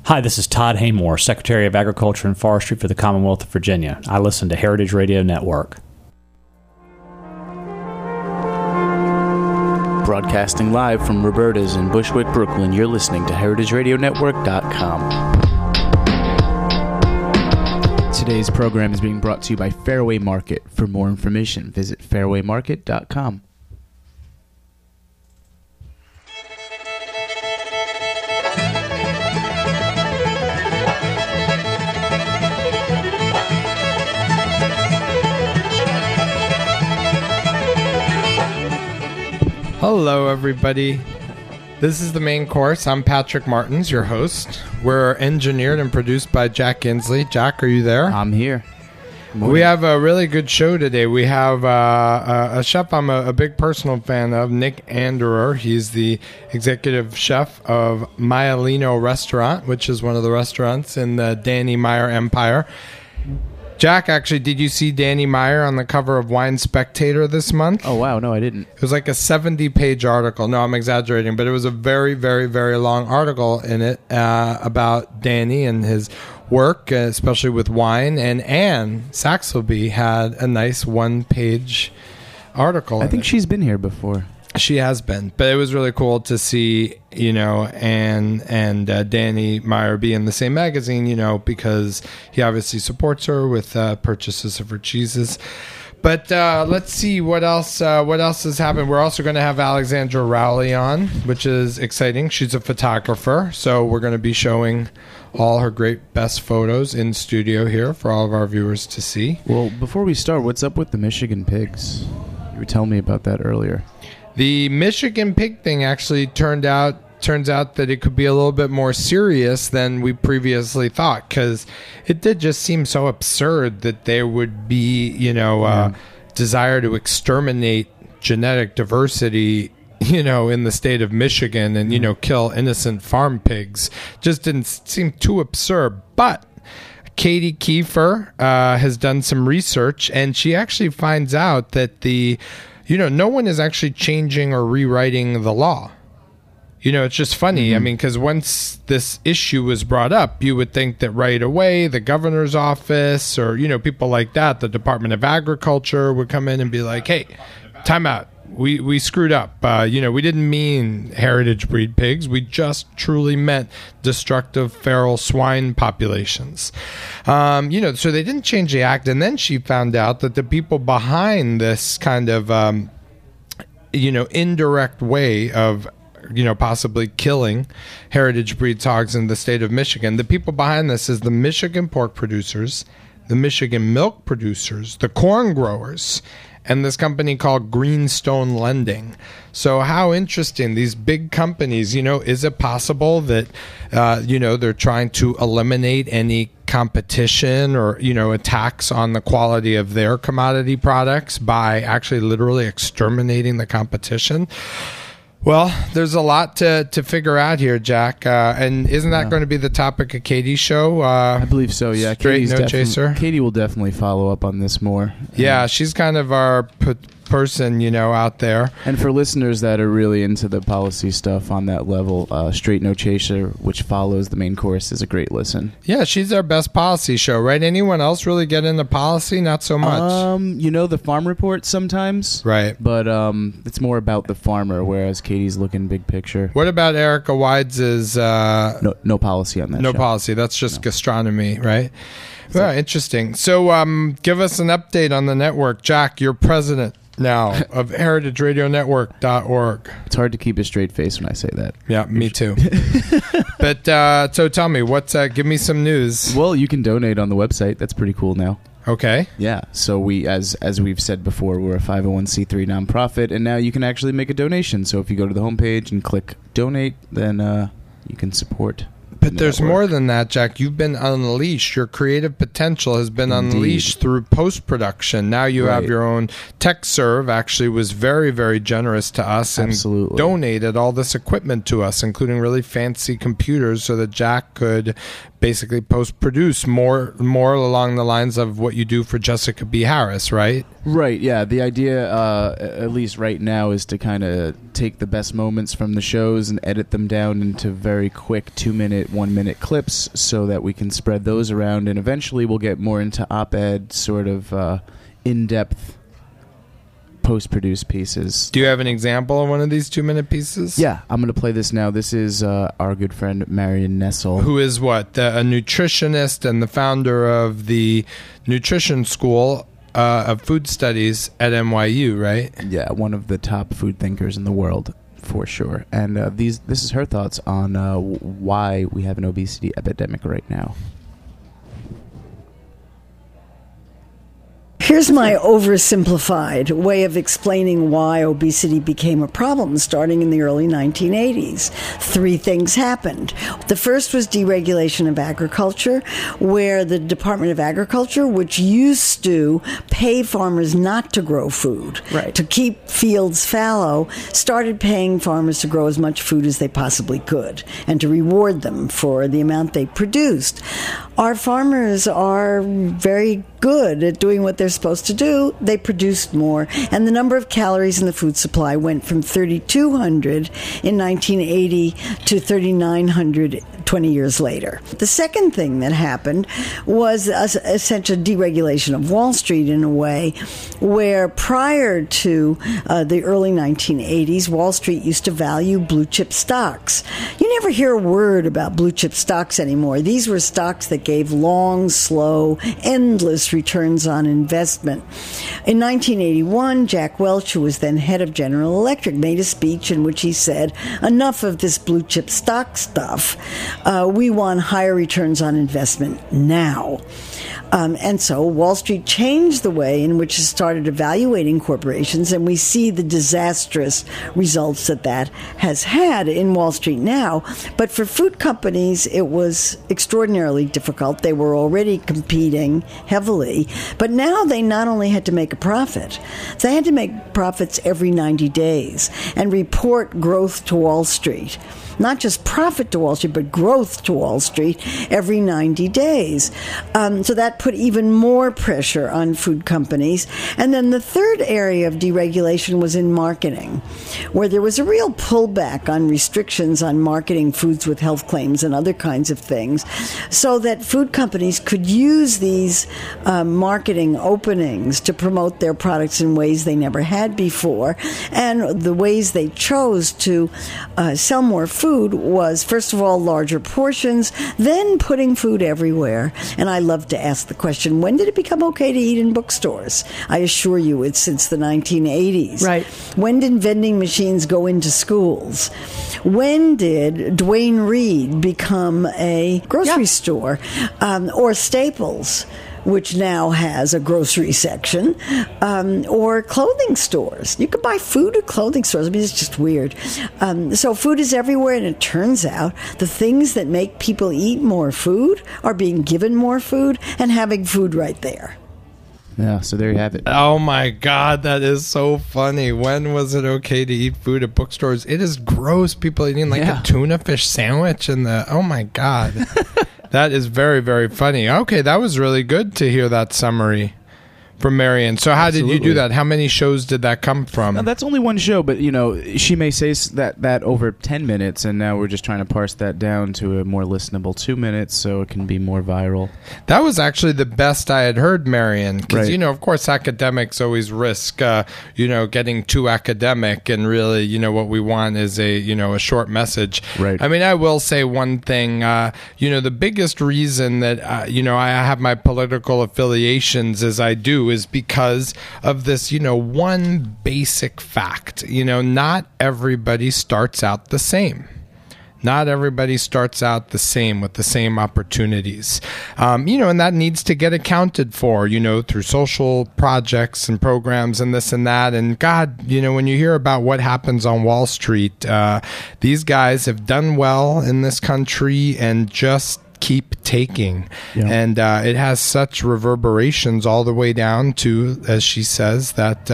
Hi, this is Todd Haymore, Secretary of Agriculture and Forestry for the Commonwealth of Virginia. I listen to Heritage Radio Network. Broadcasting live from Roberta's in Bushwick, Brooklyn, you're listening to heritageradionetwork.com. Today's program is being brought to you by Fairway Market. For more information, visit fairwaymarket.com. Hello, everybody. This is the main course. I'm Patrick Martins, your host. We're engineered and produced by Jack Inslee. Jack, are you there? I'm here. We have a really good show today. We have a chef I'm a big personal fan of, Nick Anderer. He's the executive chef of Maialino Restaurant, which is one of the restaurants in the Danny Meyer empire. Jack, actually, did you see Danny Meyer on the cover of Wine Spectator this month? Oh, wow. No, I didn't. It was like a 70-page article. No, I'm exaggerating, but it was a very, very, very long article in it about Danny and his work, especially with wine. And Anne Saxelby had a nice one-page article. I think she's been here before. She has been, but it was really cool to see, Anne and Danny Meyer be in the same magazine, because he obviously supports her with purchases of her cheeses. But let's see what else has happened. We're also going to have Alexandra Rowley on, which is exciting. She's a photographer, so we're going to be showing all her great best photos in studio here for all of our viewers to see. Well, before we start, what's up with the Michigan pigs? You were telling me about that earlier. The Michigan pig thing actually turns out that it could be a little bit more serious than we previously thought, because it did just seem so absurd that there would be, desire to exterminate genetic diversity, in the state of Michigan and, kill innocent farm pigs. Just didn't seem too absurd. But Katie Kiefer has done some research, and she actually finds out that no one is actually changing or rewriting the law. It's just funny. Mm-hmm. I mean, because once this issue was brought up, you would think that right away the governor's office or, people like that, the Department of Agriculture would come in and be like, hey, time out. We screwed up. We didn't mean heritage breed pigs. We just truly meant destructive feral swine populations. So they didn't change the act. And then she found out that the people behind this kind of, indirect way of, possibly killing heritage breed hogs in the state of Michigan, the people behind this is the Michigan pork producers, the Michigan milk producers, the corn growers, and this company called Greenstone Lending. So how interesting, these big companies, is it possible that, they're trying to eliminate any competition or, attacks on the quality of their commodity products by actually literally exterminating the competition? Well, there's a lot to figure out here, Jack. And isn't that going to be the topic of Katie's show? I believe so, yeah. Straight No Chaser. Katie will definitely follow up on this more. Yeah, she's kind of our person, out there. And for listeners that are really into the policy stuff on that level, Straight No Chaser, which follows the main course, is a great listen. Yeah, she's our best policy show, right? Anyone else really get into policy? Not so much. The farm report sometimes. Right. But it's more about the farmer, whereas Katie's looking big picture. What about Erica Wides' No policy on that No show. Policy. That's just gastronomy, right? Well, interesting. So give us an update on the network. Jack, you're president now of heritageradionetwork.org. It's hard to keep a straight face when I say that. Yeah, me too. But so tell me, give me some news. Well, you can donate on the website. That's pretty cool now. Okay. Yeah. So we, as we've said before, we're a 501c3 nonprofit, and now you can actually make a donation. So if you go to the homepage and click donate, then you can support. But there's more than that, Jack. You've been unleashed. Your creative potential has been unleashed through post-production. Now you have your own. TechServe actually was very, very generous to us and donated all this equipment to us, including really fancy computers so that Jack could basically post-produce more along the lines of what you do for Jessica B. Harris, right? Right, yeah. The idea, at least right now, is to kind of take the best moments from the shows and edit them down into very quick 2-minute 1-minute clips so that we can spread those around, and eventually we'll get more into op-ed sort of in-depth post-produced pieces. Do you have an example of one of these 2-minute pieces? Yeah, I'm going to play this now. This is our good friend Marion Nessel. Who is what? A nutritionist and the founder of the Nutrition School of Food Studies at NYU, right? Yeah, one of the top food thinkers in the world, for sure. And this is her thoughts on why we have an obesity epidemic right now. Here's my oversimplified way of explaining why obesity became a problem starting in the early 1980s. 3 things happened. The first was deregulation of agriculture, where the Department of Agriculture, which used to pay farmers not to grow food, to keep fields fallow, started paying farmers to grow as much food as they possibly could and to reward them for the amount they produced. Our farmers are very good at doing what they're supposed to do. They produced more, and the number of calories in the food supply went from 3,200 in 1980 to 3,900 20 years later. The second thing that happened was essentially deregulation of Wall Street in a way where prior to the early 1980s, Wall Street used to value blue chip stocks. You never hear a word about blue chip stocks anymore. These were stocks that gave long, slow, endless returns on investment. In 1981, Jack Welch, who was then head of General Electric, made a speech in which he said, enough of this blue chip stock stuff. We want higher returns on investment now. And so Wall Street changed the way in which it started evaluating corporations, and we see the disastrous results that has had in Wall Street now. But for food companies, it was extraordinarily difficult. They were already competing heavily, but now they not only had to make a profit, they had to make profits every 90 days and report growth to Wall Street. Not just profit to Wall Street, but growth to Wall Street every 90 days. So that put even more pressure on food companies. And then the third area of deregulation was in marketing, where there was a real pullback on restrictions on marketing foods with health claims and other kinds of things, so that food companies could use these marketing openings to promote their products in ways they never had before. And the ways they chose to sell more food was, first of all, larger portions, then putting food everywhere. And I love to ask the question, when did it become okay to eat in bookstores? I assure you it's since the 1980s. Right. When did vending machines go into schools? When did Duane Reade become a grocery store? Or Staples, which now has a grocery section, or clothing stores. You can buy food at clothing stores. I mean, it's just weird. So food is everywhere, and it turns out the things that make people eat more food are being given more food and having food right there. Yeah, so there you have it. Oh my God, that is so funny. When was it okay to eat food at bookstores? It is gross. People eating like a tuna fish sandwich and oh my God. That is very, very funny. Okay, that was really good to hear that summary from Marion. So how did you do that? How many shows did that come from? No, that's only one show, but she may say that over 10 minutes, and now we're just trying to parse that down to a more listenable 2 minutes so it can be more viral. That was actually the best I had heard, Marion, because, of course, academics always risk, getting too academic, and really, what we want is a short message. Right. I mean, I will say one thing, the biggest reason that, I have my political affiliations as I do is because of this, one basic fact. Not everybody starts out the same. Not everybody starts out the same with the same opportunities. And that needs to get accounted for, through social projects and programs and this and that. And God, when you hear about what happens on Wall Street, these guys have done well in this country and just keep taking. And it has such reverberations all the way down to, as she says, that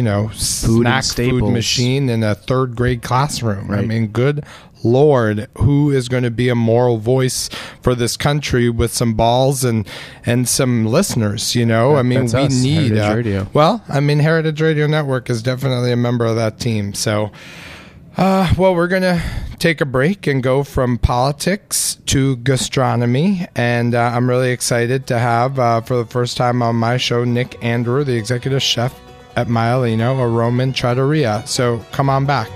snack food machine in a third grade classroom. I mean, good Lord, who is going to be a moral voice for this country with some balls and some listeners? I mean, we us, need Heritage Radio. Heritage Radio Network is definitely a member of that team. So we're going to take a break and go from politics to gastronomy. And I'm really excited to have, for the first time on my show, Nick Anderer, the executive chef at Maialino, a Roman trattoria. So come on back.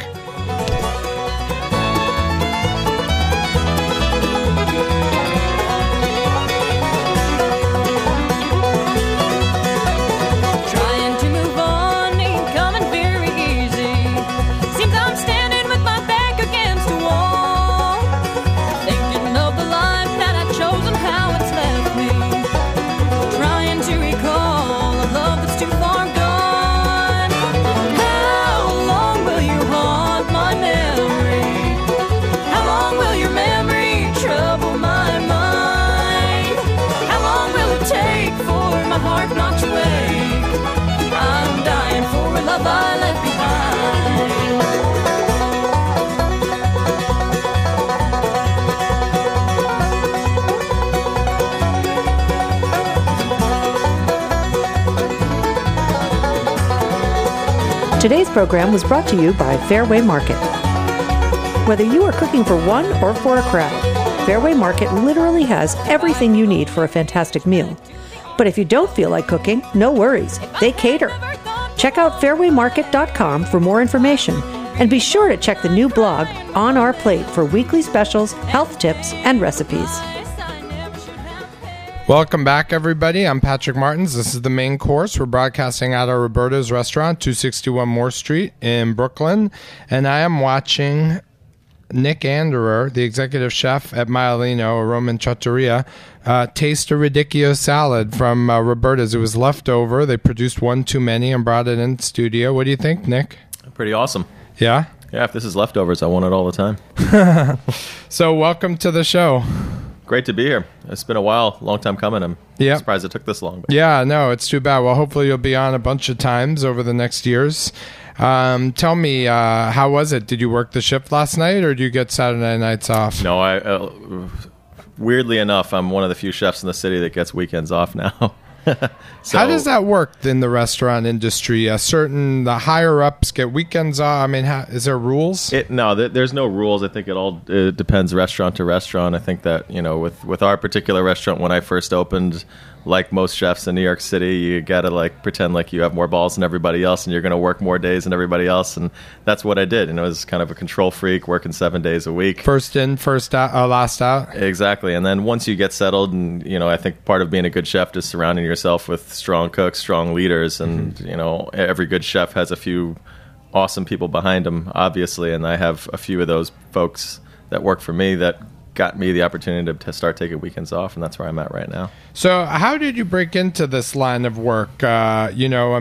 Today's program was brought to you by Fairway Market. Whether you are cooking for one or for a crowd, Fairway Market literally has everything you need for a fantastic meal. But if you don't feel like cooking, no worries. They cater. Check out fairwaymarket.com for more information, and be sure to check the new blog On Our Plate for weekly specials, health tips, and recipes. Welcome back, everybody. I'm Patrick Martins. This is The Main Course. We're broadcasting out of Roberta's Restaurant, 261 Moore Street in Brooklyn. And I am watching Nick Anderer, the executive chef at Maialino, a Roman trattoria, taste a radicchio salad from Roberta's. It was left over. They produced one too many and brought it in studio. What do you think, Nick? Pretty awesome. Yeah? Yeah, if this is leftovers, I want it all the time. So welcome to the show. Great to be here. It's been a while, long time coming. I'm surprised it took this long. But. Yeah, no, it's too bad. Well, hopefully you'll be on a bunch of times over the next years. Tell me, how was it? Did you work the shift last night, or do you get Saturday nights off? No, weirdly enough, I'm one of the few chefs in the city that gets weekends off now. So, how does that work in the restaurant industry? The higher ups get weekends off. I mean, is there rules? There's no rules. I think it depends restaurant to restaurant. I think that, with our particular restaurant, when I first opened, like most chefs in New York City, you gotta pretend like you have more balls than everybody else, and you're gonna work more days than everybody else, and that's what I did. And it was kind of a control freak, working 7 days a week. First in, first out, last out. Exactly. And then once you get settled, and I think part of being a good chef is surrounding yourself with strong cooks, strong leaders, and every good chef has a few awesome people behind him, obviously, and I have a few of those folks that work for me that got me the opportunity to start taking weekends off, and that's where I'm at right now. So how did you break into this line of work? Did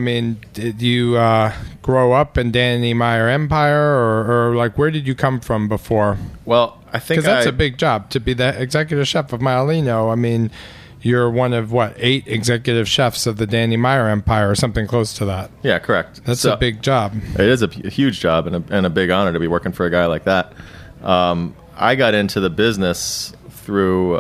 you grow up in Danny Meyer Empire, or where did you come from before? Well, I think because that's a big job to be the executive chef of Maialino. I mean, you're one of 8 executive chefs of the Danny Meyer Empire, or something close to that. Yeah, correct. That's a big job. It is a huge job and a big honor to be working for a guy like that. I got into the business through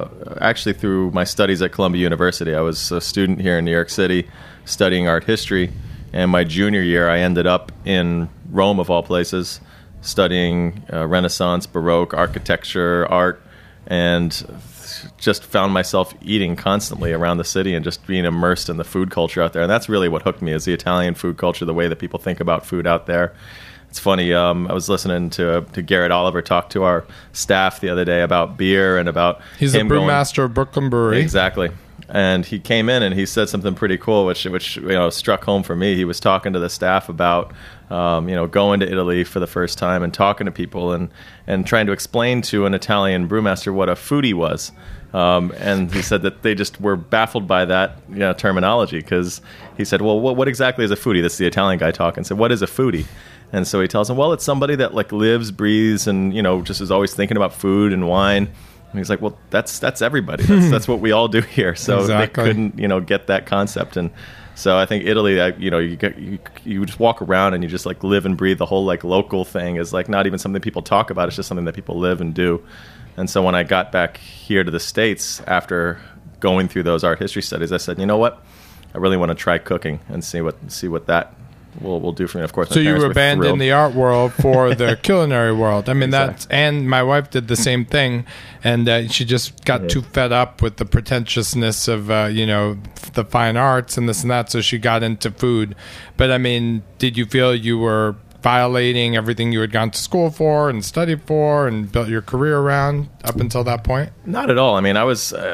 my studies at Columbia University. I was a student here in New York City studying art history, and my junior year I ended up in Rome, of all places, studying Renaissance, Baroque, architecture, art, and just found myself eating constantly around the city and just being immersed in the food culture out there. And that's really what hooked me, is the Italian food culture, the way that people think about food out there. It's funny, I was listening to Garrett Oliver talk to our staff the other day about beer and about He's a brewmaster of Brooklyn Brewery. Exactly. And he came in and he said something pretty cool, which struck home for me. He was talking to the staff about going to Italy for the first time and talking to people and trying to explain to an Italian brewmaster what a foodie was. And he said that they just were baffled by that terminology, because he said, well, what exactly is a foodie? That's the Italian guy talking. Said, what is a foodie? And so he tells him, well, it's somebody that lives, breathes, and just is always thinking about food and wine. And he's like, well, that's everybody. That's what we all do here. So exactly. They couldn't get that concept. And so I think Italy, you just walk around and you just live and breathe the whole local thing is not even something people talk about. It's just something that people live and do. And so when I got back here to the States after going through those art history studies, I said, you know what? I really want to try cooking and see what that will do for me. Of course, my So you parents were banned in thrilled. the art world for the culinary world. I mean, Exactly. and my wife did the same thing, and she just got too fed up with the pretentiousness of, the fine arts and this and that, so she got into food. But, I mean, did you feel you were violating everything you had gone to school for and studied for and built your career around up until that point? Not at all. I mean, I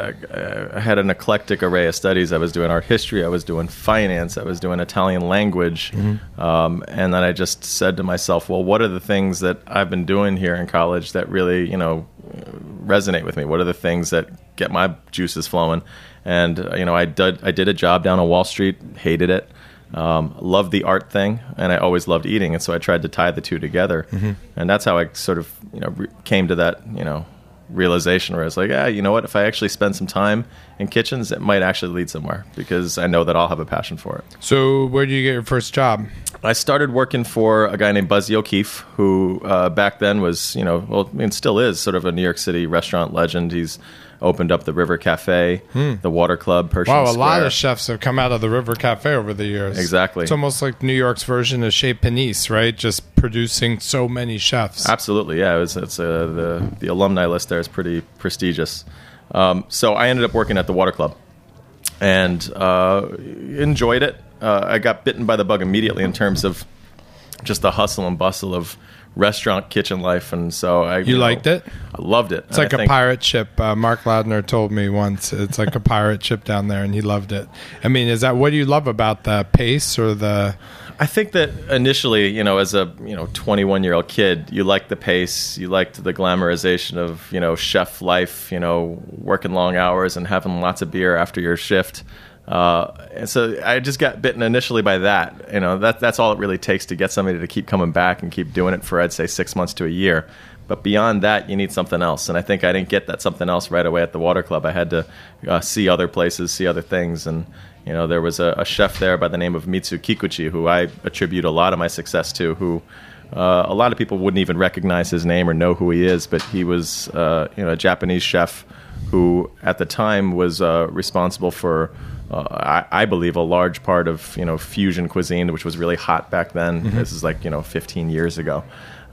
had an eclectic array of studies. I was doing art history. I was doing finance. I was doing Italian language. And then I just said to myself, well, what are the things that I've been doing here in college that really, resonate with me? What are the things that get my juices flowing? And, I did a job down on Wall Street, hated it. Loved the art thing, and I always loved eating, and so I tried to tie the two together, and that's how I sort of came to that realization where I was like, you know what? If I actually spend some time in kitchens, it might actually lead somewhere because I know that I'll have a passion for it. So where did you get your first job? I started working for a guy named Buzzy O'Keefe, who back then was still is sort of a New York City restaurant legend. He's opened up the River Cafe, the Water Club, Pershing Wow, a Square. lot of chefs have come out of the River Cafe over the years. Exactly. It's almost like New York's version of Chez Panisse, right? Just producing so many chefs. Absolutely, yeah. The alumni list there is pretty prestigious. So I ended up working at the Water Club and enjoyed it. I got bitten by the bug immediately in terms of just the hustle and bustle of restaurant kitchen life, and so I liked it? I loved it. It's like a pirate ship. Mark Ladner told me once it's like a pirate ship down there, and he loved it. I mean, what do you love about the pace or the? I think that initially, as a 21-year-old kid, you liked the pace, you liked the glamorization of chef life, working long hours and having lots of beer after your shift. And so I just got bitten initially by that. That's all it really takes to get somebody to keep coming back and keep doing it for, I'd say, 6 months to a year. But beyond that, you need something else. And I think I didn't get that something else right away at the Water Club. I had to see other places, see other things. And, there was a chef there by the name of Mitsu Kikuchi, who I attribute a lot of my success to, who a lot of people wouldn't even recognize his name or know who he is. But he was, a Japanese chef who at the time was responsible for I believe a large part of fusion cuisine, which was really hot back then. This is like 15 years ago,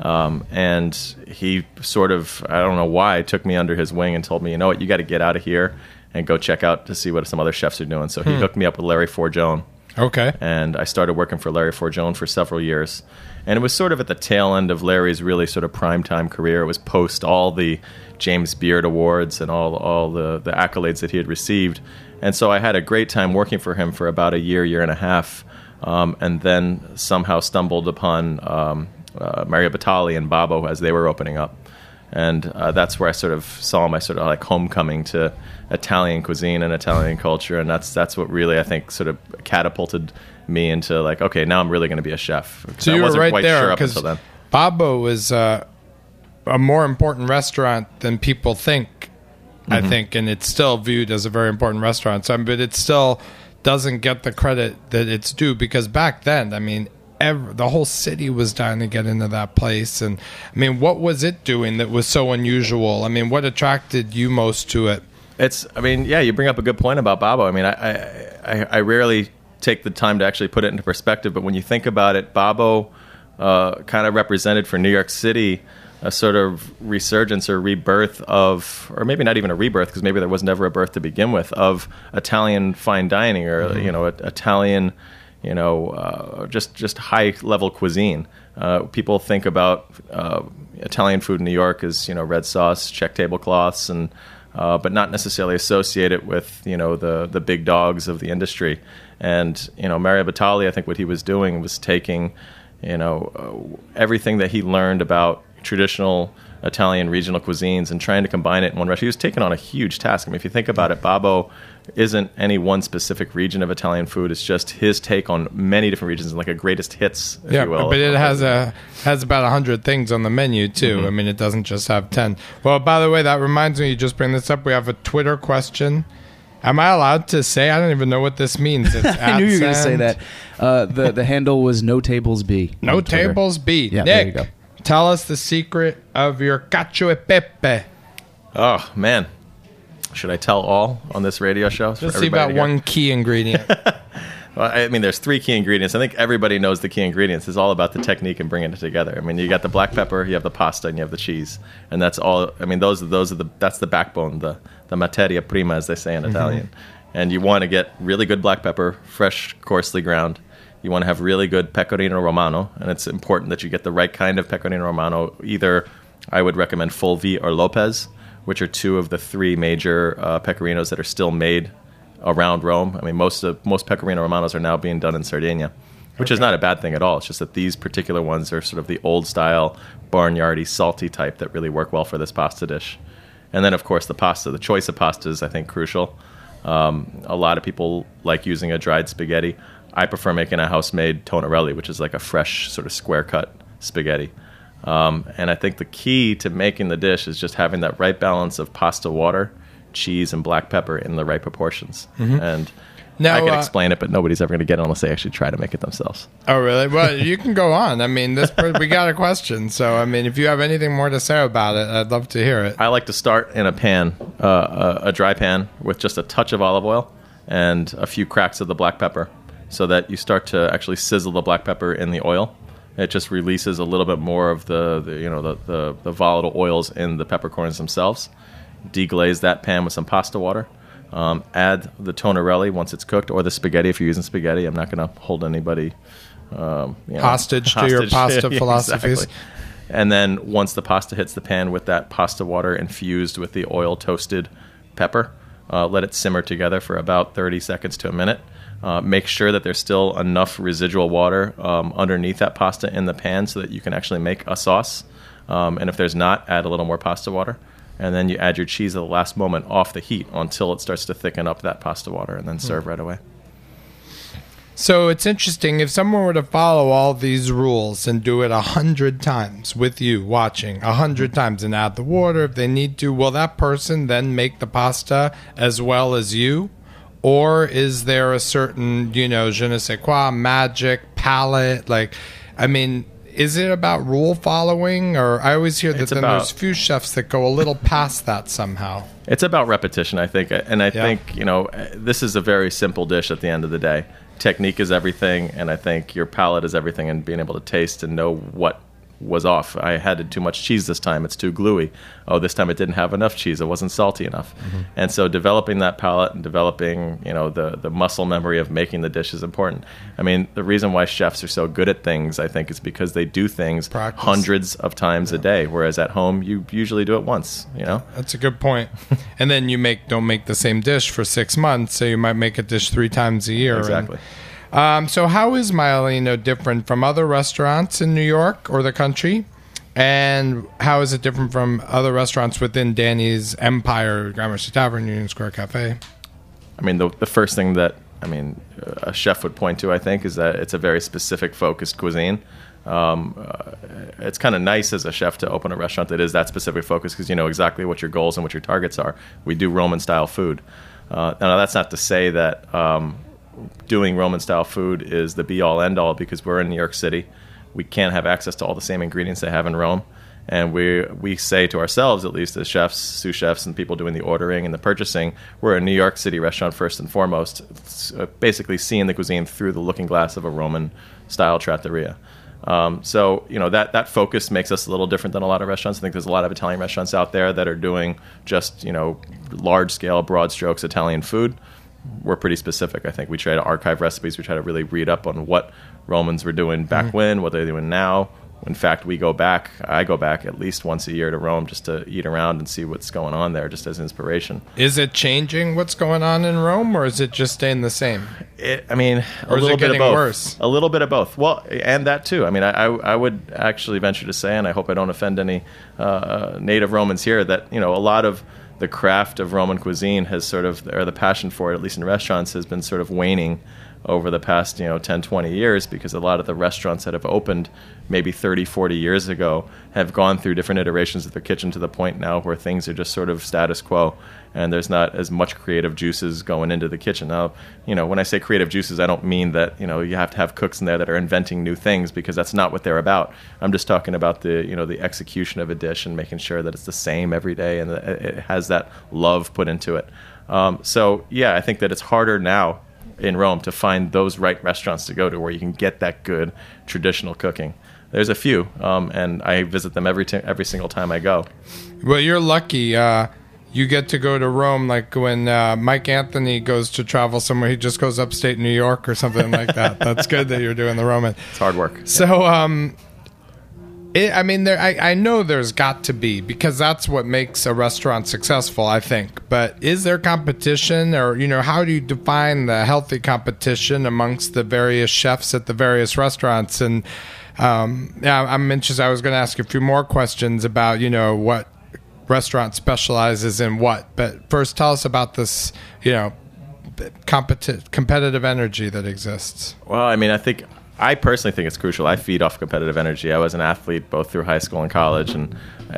and he sort of, I don't know why, took me under his wing and told me, you know what, you got to get out of here and go check out to see what some other chefs are doing. So he hooked me up with Larry Forgione. Okay. And I started working for Larry Forgione for several years. And it was sort of at the tail end of Larry's really sort of primetime career. It was post all the James Beard Awards and all the accolades that he had received. And so I had a great time working for him for about a year and a half, and then somehow stumbled upon Mario Batali and Babbo as they were opening up. And that's where I sort of saw my sort of like homecoming to Italian cuisine and Italian culture. And that's what really, I think, sort of catapulted me into like, okay, now I'm really going to be a chef. So you were right there because Babbo was a more important restaurant than people think. I think, and it's still viewed as a very important restaurant. So, but it still doesn't get the credit that it's due because back then, I mean, the whole city was dying to get into that place. And I mean, what was it doing that was so unusual? I mean, what attracted you most to it? You bring up a good point about Babbo. I mean, I rarely take the time to actually put it into perspective, but when you think about it, Babbo kind of represented for New York City a sort of resurgence or rebirth of, or maybe not even a rebirth, because maybe there was never a birth to begin with, of Italian fine dining or Italian, just high level cuisine. People think about Italian food in New York as red sauce, check tablecloths, and but not necessarily associate it with the big dogs of the industry. And Mario Batali, I think what he was doing was taking everything that he learned about traditional Italian regional cuisines and trying to combine it in one restaurant. He was taking on a huge task. I mean, if you think about it, Babbo isn't any one specific region of Italian food. It's just his take on many different regions, like a greatest hits, if you will. But it has about 100 things on the menu, too. I mean, it doesn't just have 10. Well, by the way, that reminds me, you just bring this up. We have a Twitter question. Am I allowed to say? I don't even know what this means. It's I knew you were going to say that. The handle was No Tables B. No Tables B. Yeah, Nick, there you go. Tell us the secret of your cacio e pepe. Oh, man. Should I tell all on this radio show? Just see about one key ingredient. Well, I mean, there's 3 key ingredients. I think everybody knows the key ingredients. It's all about the technique and bringing it together. I mean, you got the black pepper, you have the pasta, and you have the cheese, and that's all. I mean, that's the backbone, the materia prima, as they say in Italian. And you want to get really good black pepper, fresh, coarsely ground. You want to have really good pecorino romano, and it's important that you get the right kind of pecorino romano. Either I would recommend Fulvi or Lopez, which are 2 of the 3 major pecorinos that are still made around Rome. I mean, most pecorino romanos are now being done in Sardinia, which is not a bad thing at all. It's just that these particular ones are sort of the old style, barnyardy, salty type that really work well for this pasta dish. And then, of course, the pasta. The choice of pasta is, I think, crucial. A lot of people like using a dried spaghetti. I prefer making a house-made tonarelli, which is like a fresh, sort of square-cut spaghetti. And I think the key to making the dish is just having that right balance of pasta water, cheese, and black pepper in the right proportions. And now, I can explain it, but nobody's ever going to get it unless they actually try to make it themselves. Oh, really? Well, you can go on. I mean, we got a question. So, I mean, if you have anything more to say about it, I'd love to hear it. I like to start in a pan, a dry pan, with just a touch of olive oil and a few cracks of the black pepper, so that you start to actually sizzle the black pepper in the oil. It just releases a little bit more of the volatile oils in the peppercorns themselves. Deglaze that pan with some pasta water. Add the tonarelli once it's cooked, or the spaghetti if you're using spaghetti. I'm not going to hold anybody hostage to your pasta philosophies. Exactly. And then once the pasta hits the pan with that pasta water infused with the oil toasted pepper, let it simmer together for about 30 seconds to a minute. Make sure that there's still enough residual water underneath that pasta in the pan so that you can actually make a sauce. And if there's not, add a little more pasta water. And then you add your cheese at the last moment off the heat until it starts to thicken up that pasta water, and then serve right away. So it's interesting. If someone were to follow all these rules and do it 100 times with you watching, 100 times, and add the water if they need to, will that person then make the pasta as well as you? Or is there a certain, je ne sais quoi, magic, palate? Like, I mean, is it about rule following? Or I always hear that there's few chefs that go a little past that somehow. It's about repetition, I think. And I think, this is a very simple dish at the end of the day. Technique is everything, and I think your palate is everything, and being able to taste and know what was off. I had too much cheese this time. It's too gluey. Oh, this time it didn't have enough cheese. It wasn't salty enough. And so developing that palate and developing, the muscle memory of making the dish is important. I mean, the reason why chefs are so good at things, I think, is because they do things hundreds of times a day, whereas at home you usually do it once, That's a good point. And then you don't make the same dish for 6 months, so you might make a dish 3 times a year. Exactly. So how is Maialino different from other restaurants in New York or the country? And how is it different from other restaurants within Danny's empire, Gramercy Tavern, Union Square Cafe? I mean, the first thing that, a chef would point to, I think, is that it's a very specific, focused cuisine. It's kind of nice as a chef to open a restaurant that is that specific focus, because you know exactly what your goals and what your targets are. We do Roman-style food. Now, that's not to say that doing Roman-style food is the be-all, end-all, because we're in New York City. We can't have access to all the same ingredients they have in Rome. And we say to ourselves, at least as chefs, sous chefs, and people doing the ordering and the purchasing, we're a New York City restaurant first and foremost, basically seeing the cuisine through the looking glass of a Roman-style trattoria. So, that focus makes us a little different than a lot of restaurants. I think there's a lot of Italian restaurants out there that are doing just, large-scale, broad strokes Italian food. We're pretty specific. I think we try to archive recipes. We try to really read up on what Romans were doing back when, what they're doing now. In fact, I go back at least once a year to Rome just to eat around and see what's going on there, just as inspiration. Is it changing what's going on in Rome, or is it just staying the same? A little bit of both. Worse? A little bit of both. Well, and that too. I would actually venture to say, and I hope I don't offend any native Romans here, that a lot of the craft of Roman cuisine has or the passion for it, at least in restaurants, has been sort of waning over the past 10, 20 years, because a lot of the restaurants that have opened maybe 30, 40 years ago have gone through different iterations of their kitchen to the point now where things are just sort of status quo and there's not as much creative juices going into the kitchen. Now, when I say creative juices, I don't mean that, you have to have cooks in there that are inventing new things, because that's not what they're about. I'm just talking about the execution of a dish and making sure that it's the same every day and that it has that love put into it. I think that it's harder now in Rome to find those right restaurants to go to where you can get that good traditional cooking. There's a few, and I visit them every single time I go. Well, you're lucky. You get to go to Rome, like when Mike Anthony goes to travel somewhere, he just goes upstate New York or something like that. That's good that you're doing the Roman. It's hard work. So, I know there's got to be, because that's what makes a restaurant successful, I think. But is there competition, or, how do you define the healthy competition amongst the various chefs at the various restaurants? And I'm interested. I was going to ask you a few more questions about, what restaurant specializes in what. But first, tell us about this, competitive energy that exists. Well, I personally think it's crucial. I feed off competitive energy. I was an athlete both through high school and college, and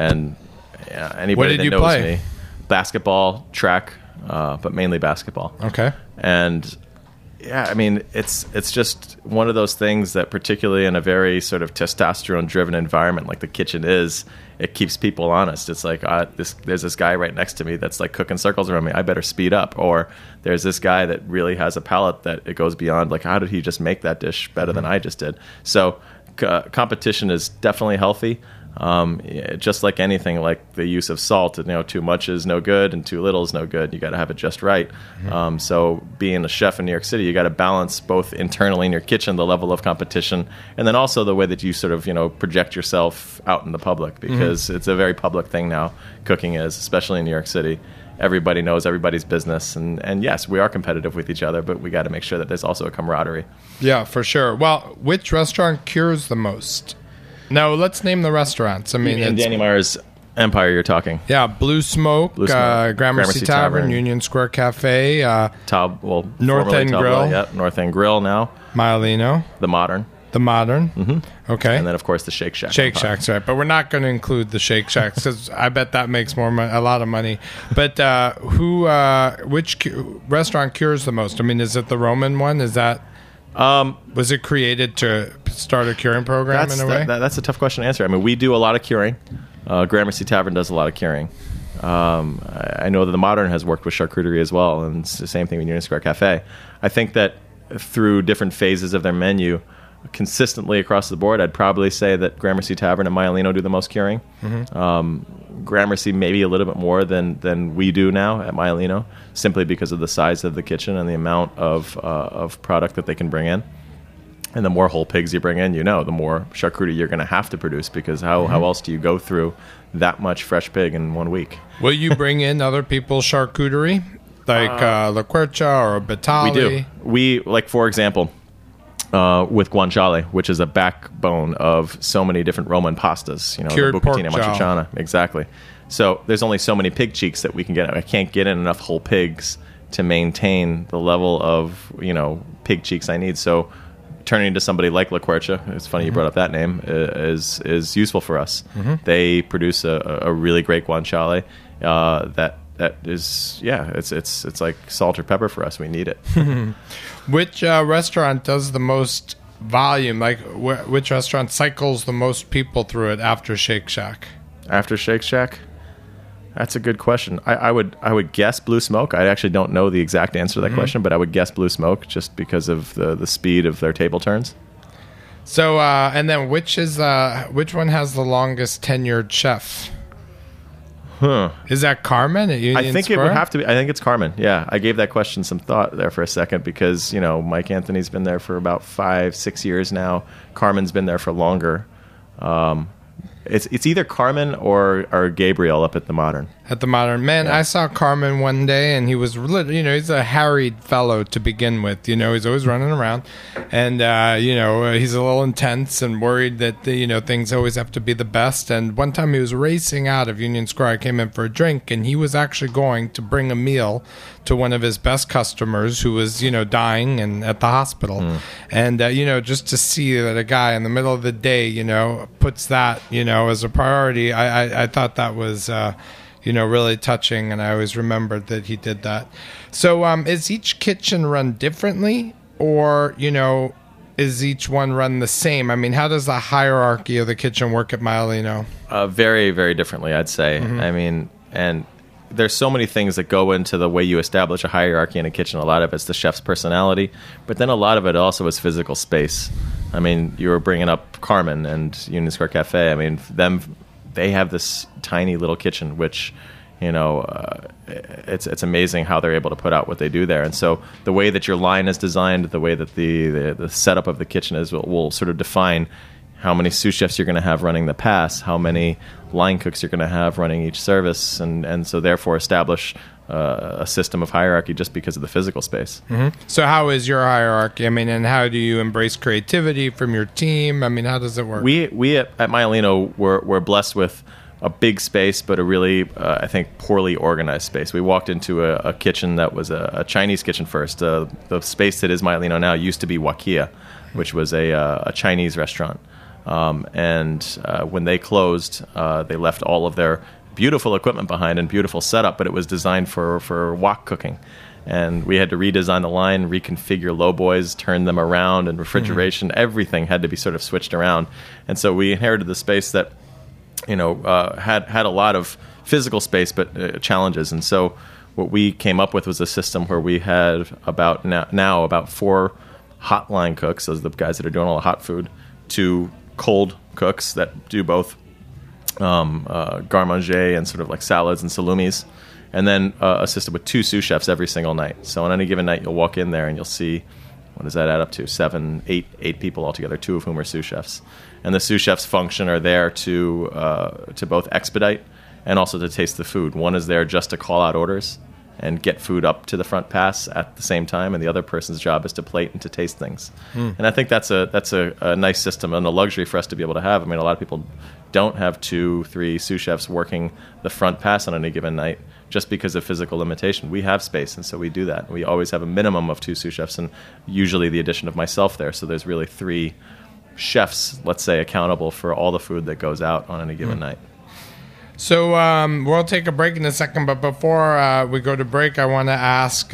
anybody that knows me, basketball, track, but mainly basketball. Okay. And yeah, it's just one of those things that, particularly in a very sort of testosterone-driven environment like the kitchen is, it keeps people honest. It's like, there's this guy right next to me that's like cooking circles around me. I better speed up. Or there's this guy that really has a palate that it goes beyond, like, how did he just make that dish better than I just did? So competition is definitely healthy. Just like anything, like the use of salt, too much is no good and too little is no good. You got to have it just right. So being a chef in New York City, you got to balance both internally in your kitchen, the level of competition, and then also the way that you sort of, project yourself out in the public, because it's a very public thing now, cooking is, especially in New York City. Everybody knows everybody's business. And yes, we are competitive with each other, but we got to make sure that there's also a camaraderie. Yeah, for sure. Well, which restaurant cures the most? No, let's name the restaurants. In Danny Meyer's empire, you're talking. Yeah, Blue Smoke, Gramercy Tavern, Union Square Cafe, North End Grill. Yep, North End Grill now. Maialino. The Modern. Mm-hmm. Okay. And then, of course, the Shake Shack. Shake Shack's right, but we're not going to include the Shake Shacks because I bet that makes a lot of money. But which restaurant cures the most? Is it the Roman one? Is that... was it created to start a curing program in a way? That's a tough question to answer. We do a lot of curing. Gramercy Tavern does a lot of curing. I know that the Modern has worked with charcuterie as well, and it's the same thing with Union Square Cafe. I think that through different phases of their menu, consistently across the board, I'd probably say that Gramercy Tavern and Maialino do the most curing. Gramercy maybe a little bit more than we do now at Maialino, simply because of the size of the kitchen and the amount of product that they can bring in. And the more whole pigs you bring in, the more charcuterie you're going to have to produce, because how else do you go through that much fresh pig in 1 week? Will you bring in other people's charcuterie, like La Quercia or Batali? We do. We, like, for example... with guanciale, which is a backbone of so many different Roman pastas, cured the bucatini matriciana, exactly. So there's only so many pig cheeks that we can get. I can't get in enough whole pigs to maintain the level of pig cheeks I need. So turning to somebody like La Quercia, it's funny you brought up that name, is useful for us. They produce a really great guanciale that is, it's like salt or pepper for us. We need it. Which restaurant does the most volume? Like, which restaurant cycles the most people through it after Shake Shack? After Shake Shack? That's a good question. I would guess Blue Smoke. I actually don't know the exact answer to that question, but I would guess Blue Smoke just because of the speed of their table turns. So, and then which one has the longest tenured chef? Is that Carmen at Union Square? I think it would have to be. I think it's Carmen. Yeah, I gave that question some thought there for a second because Mike Anthony's been there for about 5-6 years now. Carmen's been there for longer. It's either Carmen or Gabriel up at the Modern. At the Modern. Man, yeah. I saw Carmen one day, and he was, he's a harried fellow to begin with. He's always running around. And, he's a little intense and worried that, things always have to be the best. And one time he was racing out of Union Square. I came in for a drink, and he was actually going to bring a meal to one of his best customers who was, dying and at the hospital. And, just to see that a guy in the middle of the day, puts that, as a priority, I thought that was... really touching, and I always remembered that he did that. So is each kitchen run differently, or, is each one run the same? How does the hierarchy of the kitchen work at Maialino? Very, very differently, I'd say. And there's so many things that go into the way you establish a hierarchy in a kitchen. A lot of it's the chef's personality, but then a lot of it also is physical space. I mean, you were bringing up Carmen and Union Square Cafe. I mean, they have this tiny little kitchen, which, it's amazing how they're able to put out what they do there. And so the way that your line is designed, the way that the setup of the kitchen is, will sort of define how many sous chefs you're going to have running the pass, how many line cooks you're going to have running each service, and so therefore establish a system of hierarchy just because of the physical space. Mm-hmm. So how is your hierarchy? I mean, and how do you embrace creativity from your team? I mean, how does it work? We at Maialino were blessed with a big space, but a really, I think, poorly organized space. We walked into a kitchen that was a Chinese kitchen first. The space that is Maialino now used to be Wakia, which was a Chinese restaurant. And when they closed, they left all of their beautiful equipment behind and beautiful setup, but it was designed for wok cooking. And we had to redesign the line, reconfigure low boys, turn them around, and refrigeration. Mm-hmm. Everything had to be sort of switched around. And so we inherited the space that had a lot of physical space, but challenges. And so what we came up with was a system where we had about 4 hot line cooks, those are the guys that are doing all the hot food, 2 cold cooks that do both garde-manger and sort of like salads and salumis, and then assisted with 2 sous chefs every single night. So on any given night, you'll walk in there and you'll see, what does that add up to? 7, 8 people altogether, 2 of whom are sous chefs. And the sous chefs' function are there to both expedite and also to taste the food. One is there just to call out orders and get food up to the front pass at the same time, and the other person's job is to plate and to taste things. And I think that's a nice system and a luxury for us to be able to have. I mean, a lot of people don't have 2, 3 sous chefs working the front pass on any given night just because of physical limitation. We have space, and so we do that. We always have a minimum of 2 sous chefs, and usually the addition of myself there. So there's really 3 chefs, let's say, accountable for all the food that goes out on any given night. So we'll take a break in a second, but before we go to break, I want to ask,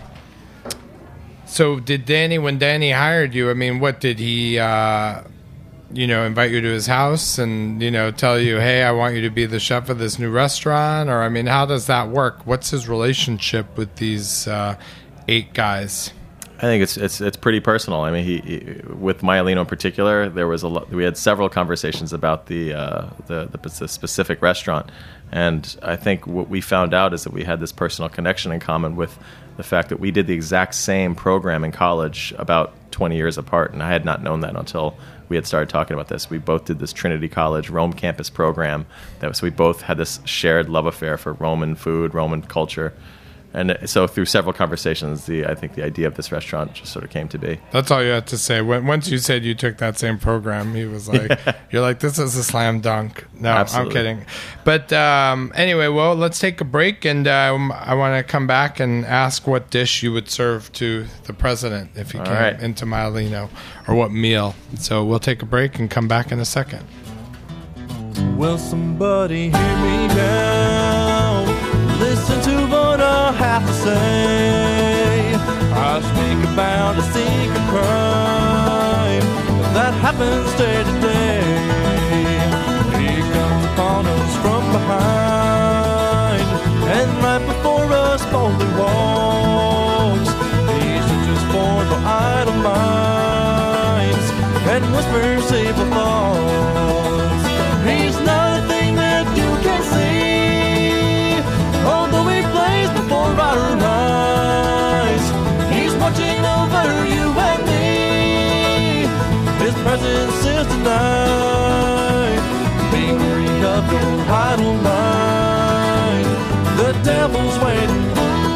so when Danny hired you, I mean, what did he, invite you to his house and, tell you, hey, I want you to be the chef of this new restaurant? Or, I mean, how does that work? What's his relationship with these 8 guys? I think it's pretty personal. I mean, he with Maialino in particular, there was we had several conversations about the specific restaurant, and I think what we found out is that we had this personal connection in common with the fact that we did the exact same program in college about 20 years apart, and I had not known that until we had started talking about this. We both did this Trinity College Rome campus program. So we both had this shared love affair for Roman food, Roman culture. And so through several conversations, I think the idea of this restaurant just sort of came to be. That's all you had to say. Once you said you took that same program, he was like, you're like, this is a slam dunk. No, absolutely. I'm kidding. But anyway, well, let's take a break. And I want to come back and ask what dish you would serve to the president if he came into Maialino, or what meal. So we'll take a break and come back in a second. Will somebody hear me now? Listen to what I have to say. I speak about a secret crime that happens day to day. He comes upon us from behind, and right before us boldly walks. He searches for the idle minds and whispers evil thoughts. He's nothing that you can see, although he plays before our eyes. He's watching over you and me. His presence is tonight, being free of your idle mind. The devil's waiting.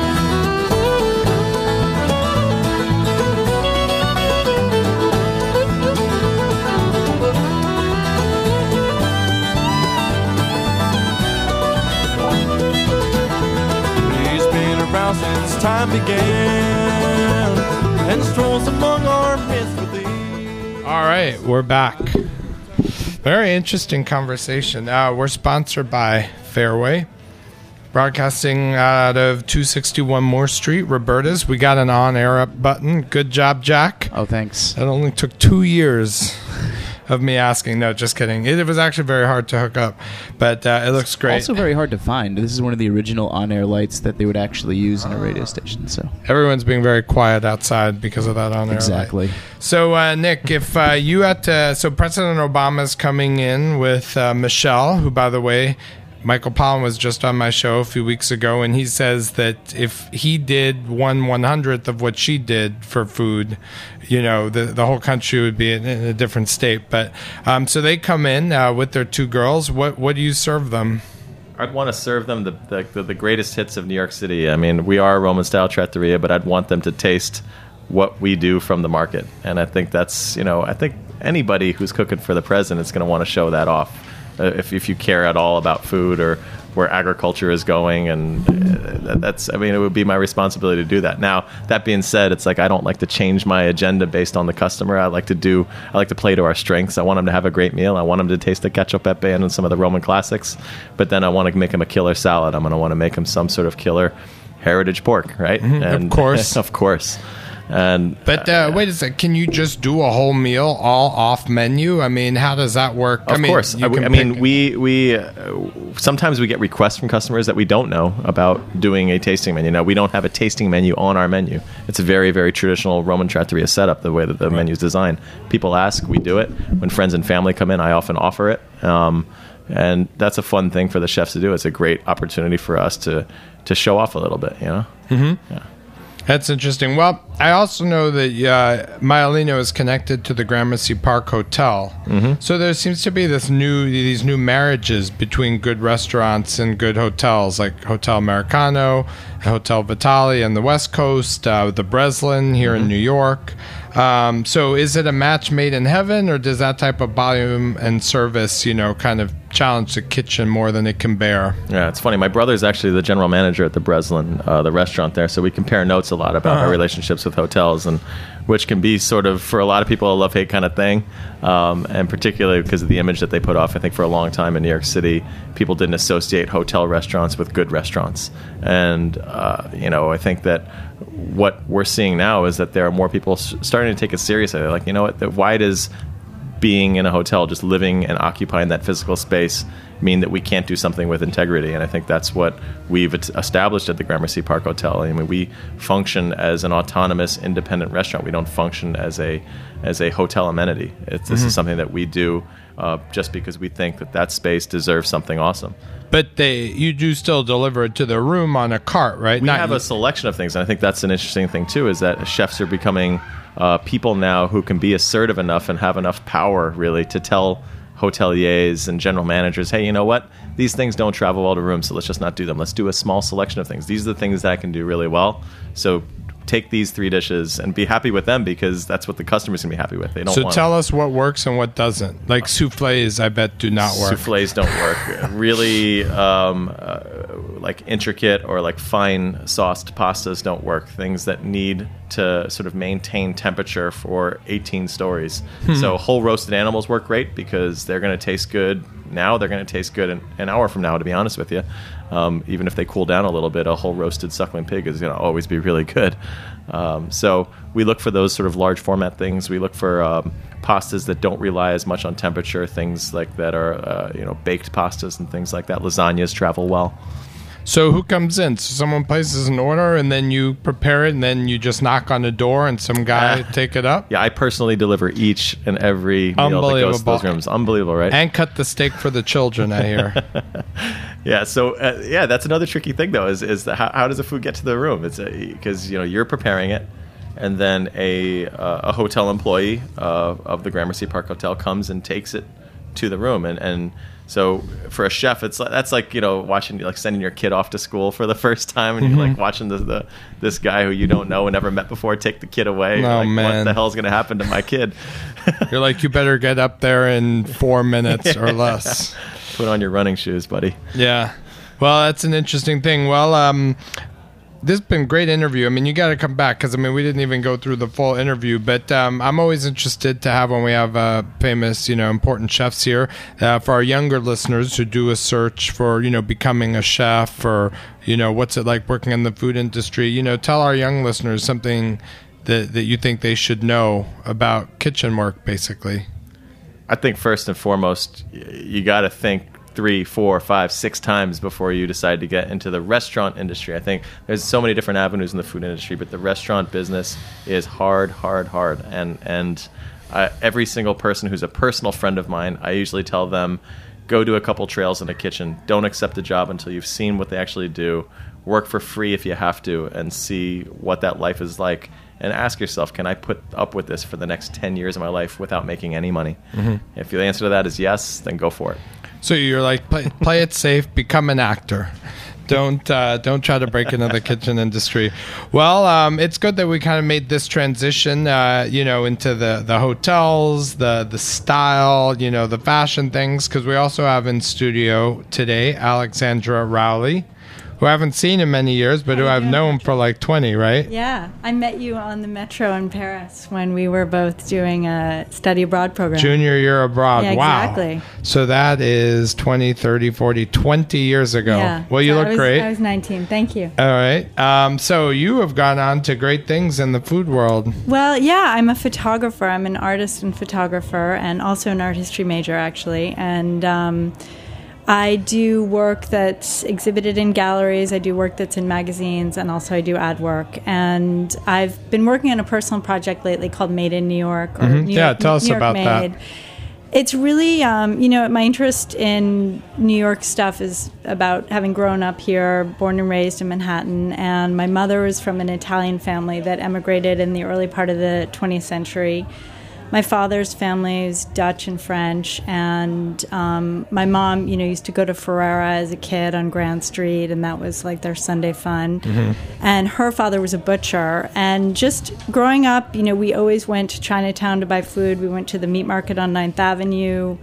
Since time began, and strolls among our midst with thee. All right, we're back. Very interesting conversation. We're sponsored by Fairway, broadcasting out of 261 Moore Street, Roberta's. We got an on-air up button. Good job, Jack. Oh, thanks. That only took 2 years. of me asking. No, just kidding. It was actually very hard to hook up, but it looks great. Also very hard to find. This is one of the original on-air lights that they would actually use in a radio station. So Everyone's being very quiet outside because of that on-air exactly. light. So, Nick, if you had to... So President Obama's coming in with Michelle, who, by the way, Michael Pollan was just on my show a few weeks ago, and he says that if he did 1/100th of what she did for food, the whole country would be in a different state. But so they come in with their two girls. What do you serve them? I'd want to serve them the greatest hits of New York City. I mean, we are a Roman-style trattoria, but I'd want them to taste what we do from the market. And I think that's, I think anybody who's cooking for the president is going to want to show that off. If you care at all about food or where agriculture is going, and it would be my responsibility to do that. Now, that being said, it's like I don't like to change my agenda based on the customer. I like to play to our strengths. I want them to have a great meal. I want them to taste the cacio pepe and some of the Roman classics, but then I want to make them a killer salad. I'm going to want to make them some sort of killer heritage pork, right? Mm-hmm, and, of course. Of course. But wait a second, can you just do a whole meal all off menu? I mean, how does that work? Of course. We sometimes we get requests from customers that we don't know about doing a tasting menu. Now, we don't have a tasting menu on our menu. It's a very, very traditional Roman trattoria setup, the way that the menu's designed. People ask, we do it. When friends and family come in, I often offer it. And that's a fun thing for the chefs to do. It's a great opportunity for us to show off a little bit, Mm-hmm. Yeah. That's interesting. Well, I also know that Maialino is connected to the Gramercy Park Hotel. Mm-hmm. So there seems to be these new marriages between good restaurants and good hotels, like Hotel Americano, Hotel Vitale on the West Coast, the Breslin here in New York. So is it a match made in heaven, or does that type of volume and service, kind of challenge the kitchen more than it can bear? Yeah, it's funny. My brother's actually the general manager at the Breslin, the restaurant there, so we compare notes a lot about our relationships with hotels, and which can be sort of, for a lot of people, a love-hate kind of thing, and particularly because of the image that they put off. I think for a long time in New York City, people didn't associate hotel restaurants with good restaurants. And, I think that what we're seeing now is that there are more people starting to take it seriously. They're like, why does being in a hotel, just living and occupying that physical space, mean that we can't do something with integrity? And I think that's what we've established at the Gramercy Park Hotel. I mean, we function as an autonomous, independent restaurant. We don't function as a hotel amenity. This is something that we do just because we think that space deserves something awesome. But you do still deliver it to their room on a cart, right? We have a selection of things, and I think that's an interesting thing too, is that chefs are becoming people now who can be assertive enough and have enough power, really, to tell hoteliers and general managers, hey, you know what? These things don't travel well to rooms, so let's just not do them. Let's do a small selection of things. These are the things that I can do really well. So take these 3 dishes and be happy with them, because that's what the customers can be happy with. They don't. So tell us what works and what doesn't. Like soufflés, I bet, do not work. Soufflés don't work. Really, like intricate or like fine sauced pastas don't work. Things that need to sort of maintain temperature for 18 stories. So whole roasted animals work great because they're going to taste good now. They're going to taste good an hour from now, to be honest with you. Even if they cool down a little bit, a whole roasted suckling pig is going to always be really good. So we look for those sort of large format things. We look for pastas that don't rely as much on temperature, things like that are baked pastas and things like that. Lasagnas travel well. So who comes in? So someone places an order and then you prepare it and then you just knock on the door and some guy take it up? Yeah, I personally deliver each and every meal that goes to those rooms. Unbelievable, right? And cut the steak for the children, I hear. Yeah, so that's another tricky thing though. Is how does the food get to the room? It's because you're preparing it, and then a hotel employee of the Gramercy Park Hotel comes and takes it to the room, and so for a chef, that's like watching, like sending your kid off to school for the first time, and you're like watching this guy who you don't know and never met before take the kid away. Oh, like, man. What the hell's going to happen to my kid? You're like, you better get up there in 4 minutes or less. Put on your running shoes, buddy. Yeah. Well, that's an interesting thing. Well, this has been a great interview. I mean, you got to come back because, we didn't even go through the full interview. But I'm always interested to have when we have famous, important chefs here. For our younger listeners who do a search for, becoming a chef or, what's it like working in the food industry, tell our young listeners something that you think they should know about kitchen work, basically. I think first and foremost, you got to think 3, 4, 5, 6 times before you decide to get into the restaurant industry. I think there's so many different avenues in the food industry, but the restaurant business is hard. And every single person who's a personal friend of mine, I usually tell them, go do a couple trails in a kitchen. Don't accept a job until you've seen what they actually do. Work for free if you have to and see what that life is like. And ask yourself, can I put up with this for the next 10 years of my life without making any money? Mm-hmm. If the answer to that is yes, then go for it. So you're like, play it safe, become an actor. Don't try to break into the kitchen industry. Well, it's good that we kind of made this transition, into the hotels, the style, the fashion things, because we also have in studio today Alexandra Rowley, who I haven't seen in many years, but who I've known for like 20, right? Yeah. I met you on the Metro in Paris when we were both doing a study abroad program. Junior year abroad. Yeah, wow. exactly. So that is 20, 30, 40, 20 years ago. Yeah. Well, you look great. I was 19. Thank you. All right. So you have gone on to great things in the food world. Well, yeah, I'm a photographer. I'm an artist and photographer and also an art history major, actually. And I do work that's exhibited in galleries. I do work that's in magazines, and also I do ad work. And I've been working on a personal project lately called Made in New York. Or New York, tell us New York about Made. that. It's really, my interest in New York stuff is about having grown up here, born and raised in Manhattan. And my mother was from an Italian family that emigrated in the early part of the 20th century. My father's family is Dutch and French, and my mom, used to go to Ferrera as a kid on Grand Street, and that was like their Sunday fun. Mm-hmm. And her father was a butcher. And just growing up, we always went to Chinatown to buy food. We went to the meat market on 9th Avenue.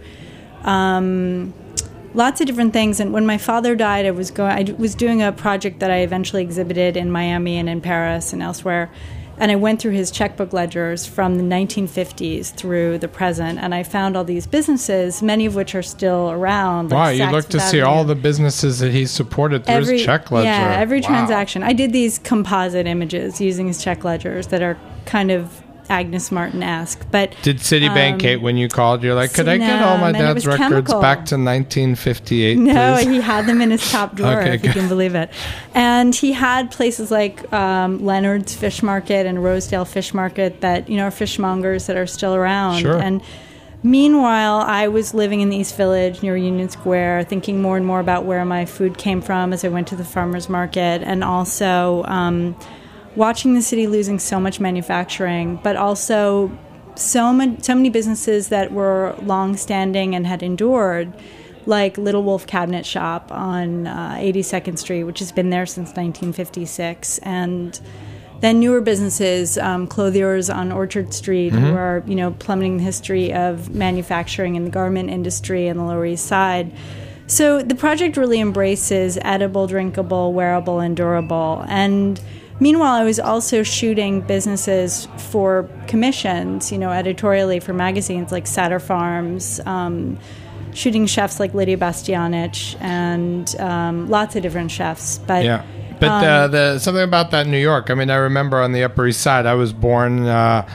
Lots of different things. And when my father died, I was doing a project that I eventually exhibited in Miami and in Paris and elsewhere. And I went through his checkbook ledgers from the 1950s through the present, and I found all these businesses, many of which are still around. Wow, you look to see all the businesses that he supported through his check ledger. Yeah, every transaction. I did these composite images using his check ledgers that are kind of Agnes Martin-esque. But did Citibank hate when you called? You're like, could I get all my dad's records chemical. Back to 1958, No, please? He had them in his top drawer, Okay, if you can believe it. And he had places like Leonard's Fish Market and Rosedale Fish Market that, are fishmongers that are still around. Sure. And meanwhile, I was living in the East Village near Union Square, thinking more and more about where my food came from as I went to the farmer's market, and also watching the city losing so much manufacturing, but also so many businesses that were long-standing and had endured, like Little Wolf Cabinet Shop on 82nd Street, which has been there since 1956, and then newer businesses, clothiers on Orchard Street, who are plummeting the history of manufacturing in the garment industry in the Lower East Side. So the project really embraces edible, drinkable, wearable, and durable. And meanwhile, I was also shooting businesses for commissions, editorially for magazines like Satter Farms, shooting chefs like Lydia Bastianich, and lots of different chefs. But yeah. But something about that New York. I mean, I remember on the Upper East Side, I was born,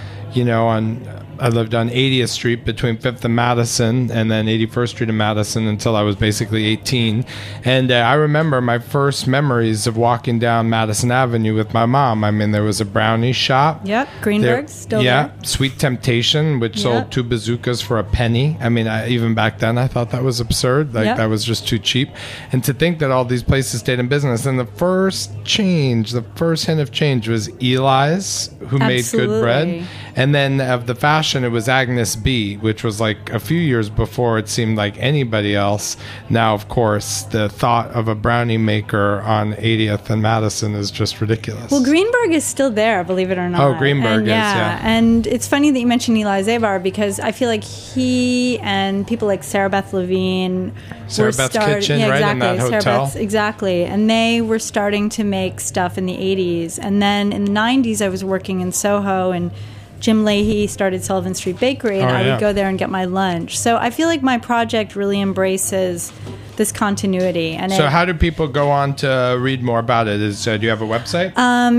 I lived on 80th Street between 5th and Madison, and then 81st Street and Madison until I was basically 18. And I remember my first memories of walking down Madison Avenue with my mom. I mean, there was a brownie shop. Yep, Greenberg's still there. Sweet Temptation, which sold 2 bazookas for a penny. I mean, even back then, I thought that was absurd. That was just too cheap. And to think that all these places stayed in business. And the first hint of change was Eli's, who made good bread. And then of the fashion, it was Agnes B, which was like a few years before it seemed like anybody else. Now, of course, the thought of a brownie maker on 80th and Madison is just ridiculous. Well, Greenberg is still there, believe it or not. Oh, Greenberg is. And it's funny that you mentioned Eli Zabar, because I feel like he and people like Sarah Beth Levine Sarah Beth's Kitchen, right, in that hotel. Sarah Beth's, exactly. And they were starting to make stuff in the 80s. And then in the 90s, I was working in Soho, and Jim Leahy started Sullivan Street Bakery, and I would go there and get my lunch. So I feel like my project really embraces this continuity. And So how do people go on to read more about it? Do you have a website?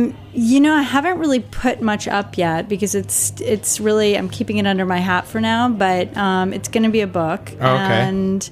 I haven't really put much up yet because it's really, I'm keeping it under my hat for now, but it's going to be a book. Oh, okay. And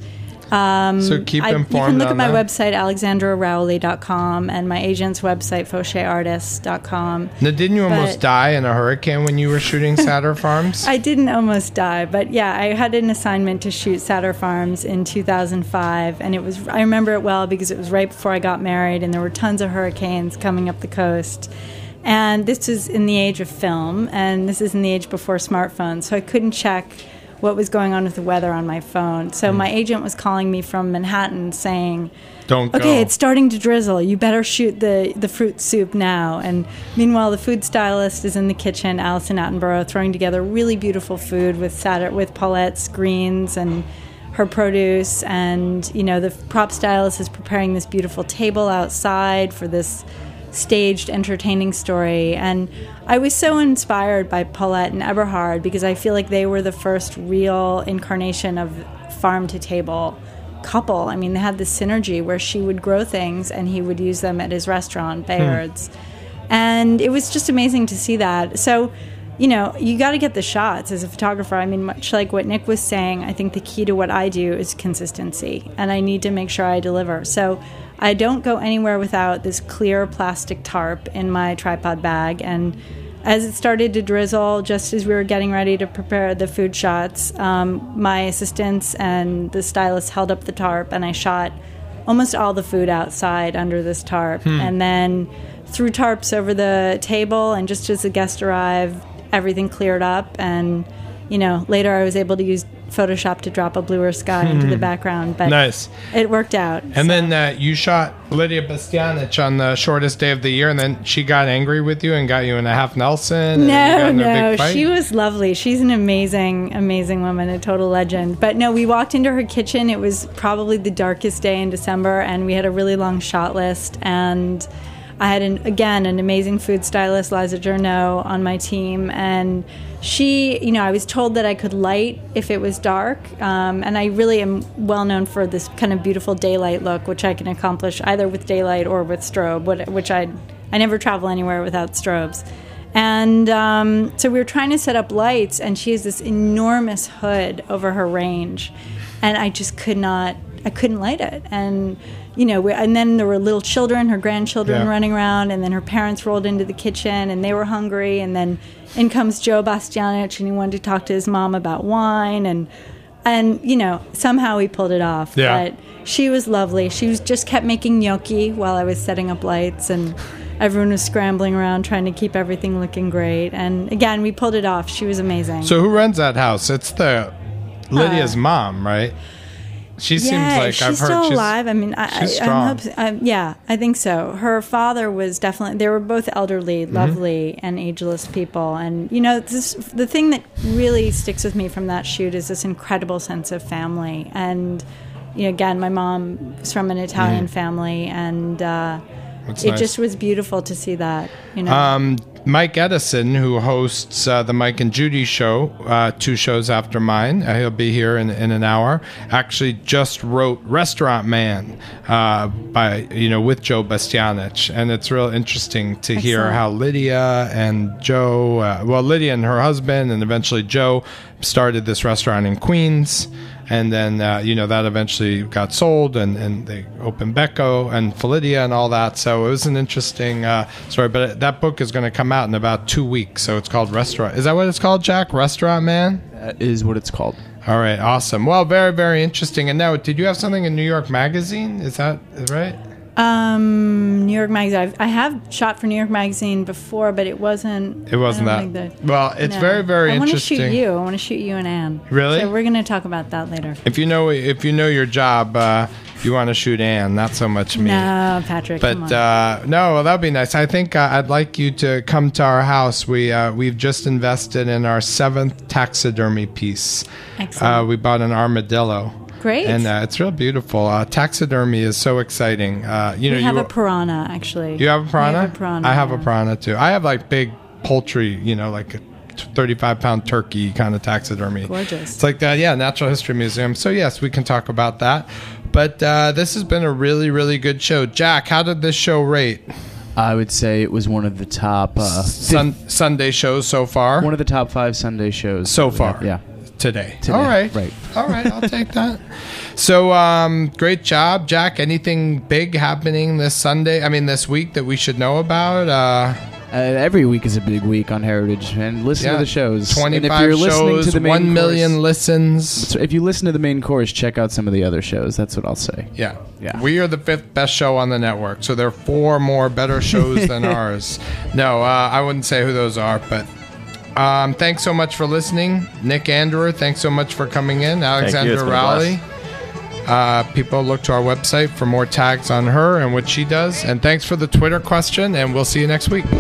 so keep informed. You can look on at my that. website, alexandrarowley.com, and my agent's website, faucheartist.com. Now, didn't you almost die in a hurricane when you were shooting Satter Farms? I didn't almost die, but yeah, I had an assignment to shoot Satter Farms in 2005, and I remember it well because it was right before I got married, and there were tons of hurricanes coming up the coast. And this was in the age of film, and this is in the age before smartphones, so I couldn't check what was going on with the weather on my phone. So my agent was calling me from Manhattan saying, Don't go. Okay, it's starting to drizzle. You better shoot the fruit soup now. And meanwhile, the food stylist is in the kitchen, Alison Attenborough, throwing together really beautiful food with Paulette's greens and her produce. And, the prop stylist is preparing this beautiful table outside for this staged entertaining story. And I was so inspired by Paulette and Eberhard because I feel like they were the first real incarnation of farm to table couple. I mean, they had this synergy where she would grow things and he would use them at his restaurant, Bayard's. And it was just amazing to see that. So, you got to get the shots as a photographer. I mean, much like what Nick was saying, I think the key to what I do is consistency, and I need to make sure I deliver. So I don't go anywhere without this clear plastic tarp in my tripod bag. And as it started to drizzle, just as we were getting ready to prepare the food shots, my assistants and the stylist held up the tarp, and I shot almost all the food outside under this tarp. And then threw tarps over the table, and just as the guests arrived, everything cleared up. And, later I was able to use Photoshop to drop a bluer sky into the background. But nice. It worked out. And then you shot Lydia Bastianich on the shortest day of the year, and then she got angry with you and got you in a half Nelson. No, she was lovely. She's an amazing, amazing woman, a total legend. But no, we walked into her kitchen. It was probably the darkest day in December, and we had a really long shot list. And I had, an amazing food stylist, Liza Journeau, on my team. And she, I was told that I could light if it was dark. And I really am well known for this kind of beautiful daylight look, which I can accomplish either with daylight or with strobe, which I never travel anywhere without strobes. And so we were trying to set up lights, and she has this enormous hood over her range. And I just couldn't light it. And and then there were little children, her grandchildren running around, and then her parents rolled into the kitchen, and they were hungry, and then in comes Joe Bastianich, and he wanted to talk to his mom about wine, and somehow we pulled it off. Yeah. But she was lovely. She just kept making gnocchi while I was setting up lights, and everyone was scrambling around trying to keep everything looking great. And again, we pulled it off. She was amazing. So who runs that house? It's Lydia's mom, right? She seems like she's I've heard still alive. I mean, she's strong. I think so. Her father was definitely. They were both elderly, lovely, and ageless people. And the thing that really sticks with me from that shoot is this incredible sense of family. And again, my mom is from an Italian family, and it just was beautiful to see that. Mike Edison, who hosts the Mike and Judy show, 2 shows after mine, he'll be here in an hour, actually just wrote Restaurant Man with Joe Bastianich. And it's real interesting to hear how Lydia and Joe, Lydia and her husband, and eventually Joe, started this restaurant in Queens. And then, that eventually got sold, and they opened Becco and Felidia and all that. So it was an interesting story. But that book is going to come out in about 2 weeks. So it's called Restaurant. Is that what it's called, Jack? Restaurant Man? That is what it's called. All right. Awesome. Well, very, very interesting. And now, did you have something in New York Magazine? Is that right? New York Magazine. I have shot for New York Magazine before, but it wasn't that. Well, it's very, very interesting. I want to shoot you and Anne. Really? So we're going to talk about that later. If you know your job, you want to shoot Anne, not so much me. No, Patrick. But come on. no, that'd be nice. I think I'd like you to come to our house. We've just invested in our 7th taxidermy piece. Excellent. We bought an armadillo. Great. And it's real beautiful. Taxidermy is so exciting. We have a piranha, actually. You have a piranha? We have a piranha. I have a piranha, too. I have, big poultry, like a 35-pound turkey kind of taxidermy. Gorgeous. It's like that, Natural History Museum. So, yes, we can talk about that. But this has been a really, really good show. Jack, how did this show rate? I would say it was one of the top Sunday shows so far. One of the top 5 Sunday shows so far. Yeah. Today. Today. All right. Right. All right. I'll take that. So, great job, Jack. Anything big happening this week that we should know about? Every week is a big week on Heritage, and listen to the shows. 25 and if you're listening shows, to the main 1 million course, listens. If you listen to the main course, check out some of the other shows. That's what I'll say. Yeah. Yeah. We are the 5th best show on the network, so there are 4 more better shows than ours. No, I wouldn't say who those are, but thanks so much for listening. Nick Anderer, thanks so much for coming in. Alexandra Rowley. People look to our website for more tags on her and what she does. And thanks for the Twitter question, and we'll see you next week.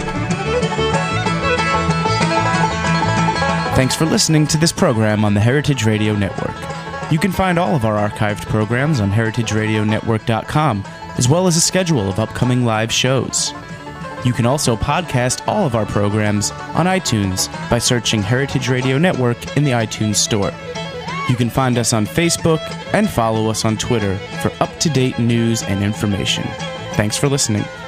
Thanks for listening to this program on the Heritage Radio Network. You can find all of our archived programs on heritageradionetwork.com, as well as a schedule of upcoming live shows. You can also podcast all of our programs on iTunes by searching Heritage Radio Network in the iTunes Store. You can find us on Facebook and follow us on Twitter for up-to-date news and information. Thanks for listening.